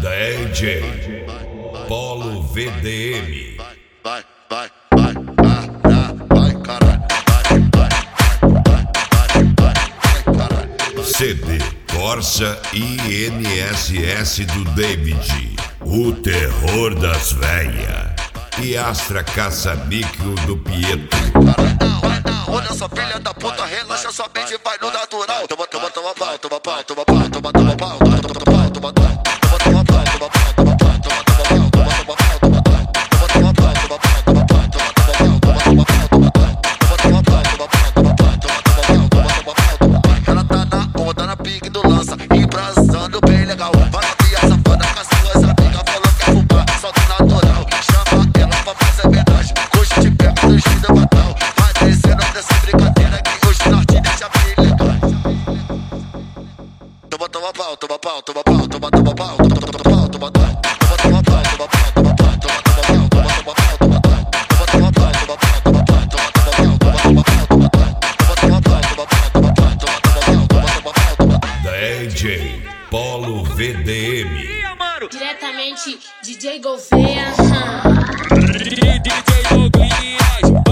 DJ Polo VDM. Vai, caralho. CD Corsa INSS do David, o terror das véia. E Astra caça-níquel do Pietro. Vai na onda, sua filha da puta, relaxa sua mente e vai no natural. Toma pau, toma pau, toma pau, toma pau, toma pau, toma pau, toma pau. Ela tá na onda, na pique do lança, embrasando bem legal. Vai novinha safada com as suas amigas, falou que é fubá, só do natural. Chama ela pra fazer homenagem, hoje te pego no X da batal. Vai descendo dessa brincadeira que hoje nós te deixa bem legal. Toma pau, toma pau, toma pau, toma pau, toma pau, toma pau. DJ Polo VDM. Diretamente DJ Gouveia. DJ Douglas.